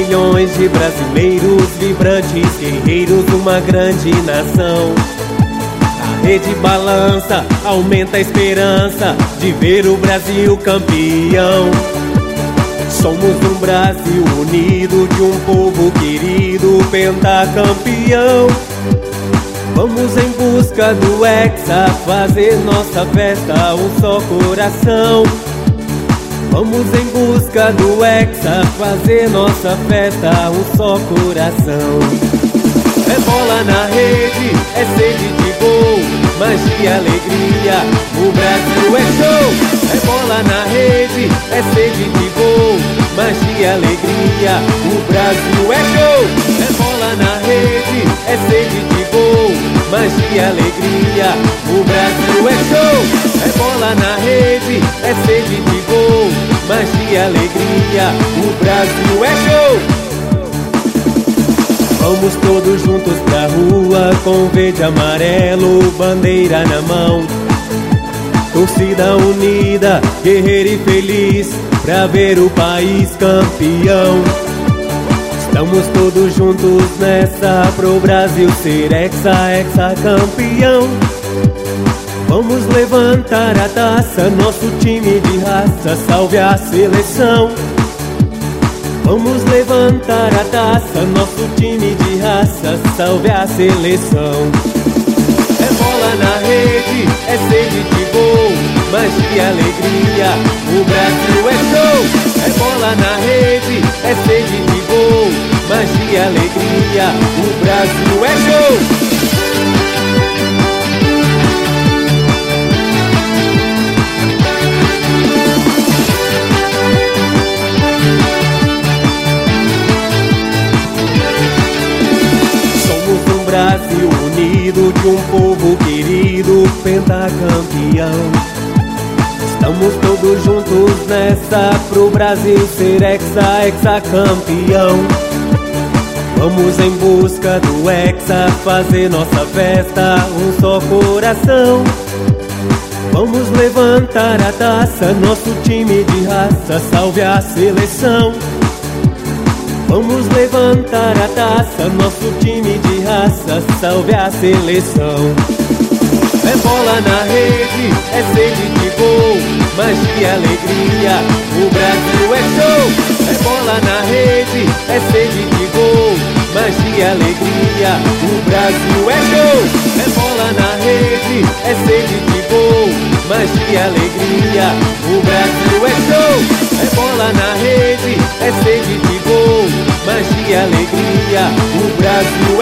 milhões de brasileiros, vibrantes guerreiros, uma grande nação. A rede balança, aumenta a esperança de ver o Brasil campeão. Somos um Brasil unido, de um povo querido, pentacampeão. Vamos em busca do Hexa, fazer nossa festa um só coração. Vamos em busca do Hexa, fazer nossa festa um só coração. É bola na rede, é sede de gol, magia e alegria, o Brasil é show. É bola na rede, é sede de gol, magia e alegria, o Brasil é show. É bola na rede, é sede de gol, magia e alegria, o Brasil é show. É bola na rede, é sede de gol, magia e alegria, o Brasil é show. Vamos todos juntos pra rua, com verde e amarelo, bandeira na mão. Torcida unida, guerreira e feliz, pra ver o país campeão. Estamos todos juntos nessa, pro Brasil ser hexa campeão. Vamos levantar a taça, nosso time de raça, salve a seleção. Vamos levantar a taça, nosso time de raça, salve a seleção. É bola na rede, é sede de gol, magia e alegria, o Brasil é show. É bola na rede, é sede de gol, magia e alegria, o Brasil é show. Brasil unido, de um povo querido, pentacampeão. Estamos todos juntos nessa, pro Brasil ser hexa campeão. Vamos em busca do Hexa, fazer nossa festa um só coração. Vamos levantar a taça, nosso time de raça, salve a seleção. Vamos levantar a taça, nosso time de raça, salve a seleção. É bola na rede, é sede de gol, magia e alegria, o Brasil é show. É bola na rede, é sede de gol, magia e alegria, o Brasil é show. É bola na rede, é sede de gol, magia e alegria, o Brasil é show. É bola na rede, é sede de gol, magia e alegria, o Brasil